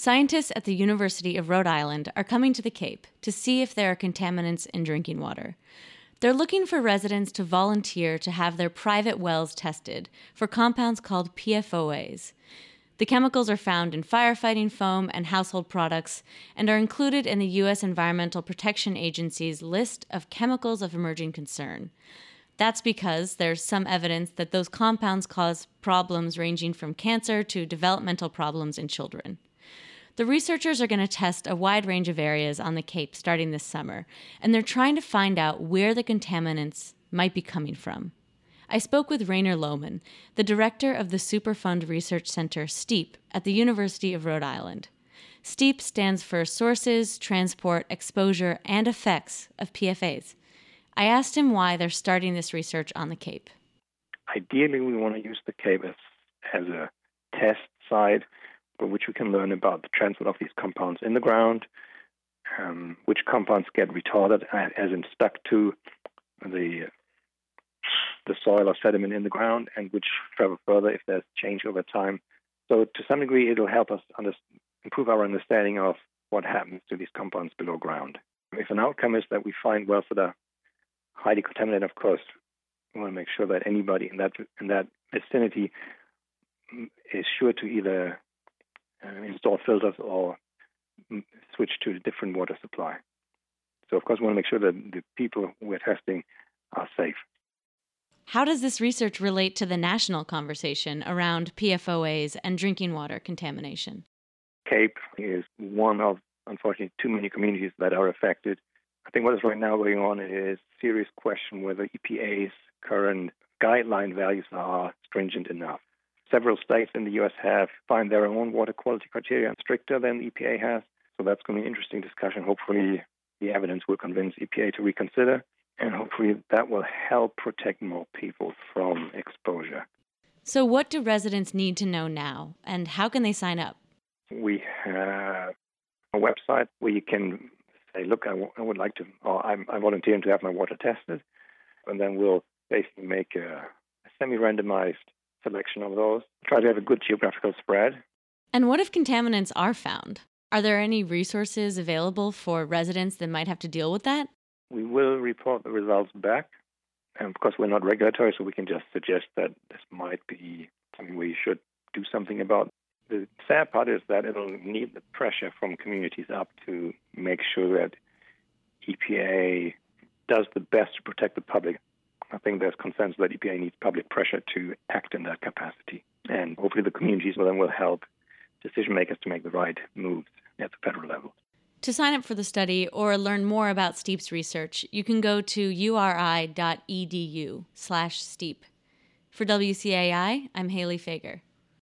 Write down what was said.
Scientists at the University of Rhode Island are coming to the Cape to see if there are contaminants in drinking water. They're looking for residents to volunteer to have their private wells tested for compounds called PFOAs. The chemicals are found in firefighting foam and household products and are included in the U.S. Environmental Protection Agency's list of chemicals of emerging concern. That's because there's some evidence that those compounds cause problems ranging from cancer to developmental problems in children. The researchers are going to test a wide range of areas on the Cape starting this summer, and they're trying to find out where the contaminants might be coming from. I spoke with Rainer Lohmann, the director of the Superfund Research Center, STEEP, at the University of Rhode Island. STEEP stands for Sources, Transport, Exposure, and Effects of PFAS. I asked him why they're starting this research on the Cape. Ideally, we want to use the Cape as a test site for which we can learn about the transport of these compounds in the ground, which compounds get retarded as in stuck to the soil or sediment in the ground, and which travel further if there's change over time. So to some degree, it'll help us improve our understanding of what happens to these compounds below ground. If an outcome is that we find wells that are highly contaminated, of course, we want to make sure that anybody in that vicinity is sure to either install filters or switch to a different water supply. So, of course, we want to make sure that the people we're testing are safe. How does this research relate to the national conversation around PFOAs and drinking water contamination? Cape is one of, unfortunately, too many communities that are affected. I think what is right now going on is a serious question whether EPA's current guideline values are stringent enough. Several states in the U.S. have find their own water quality criteria stricter than the EPA has. So that's going to be an interesting discussion. Hopefully the evidence will convince EPA to reconsider, and hopefully that will help protect more people from exposure. So what do residents need to know now, and how can they sign up? We have a website where you can say, look, I would like to, or I'm volunteering to have my water tested, and then we'll basically make a semi-randomized selection of those, try to have a good geographical spread. And what if contaminants are found? Are there any resources available for residents that might have to deal with that? We will report the results back. And of course, we're not regulatory, so we can just suggest that this might be something we should do something about. The sad part is that it'll need the pressure from communities up to make sure that EPA does the best to protect the public. I think there's consensus that EPA needs public pressure to act in that capacity. And hopefully the communities will help decision makers to make the right moves at the federal level. To sign up for the study or learn more about STEEP's research, you can go to uri.edu/STEEP. For WCAI, I'm Haley Fager.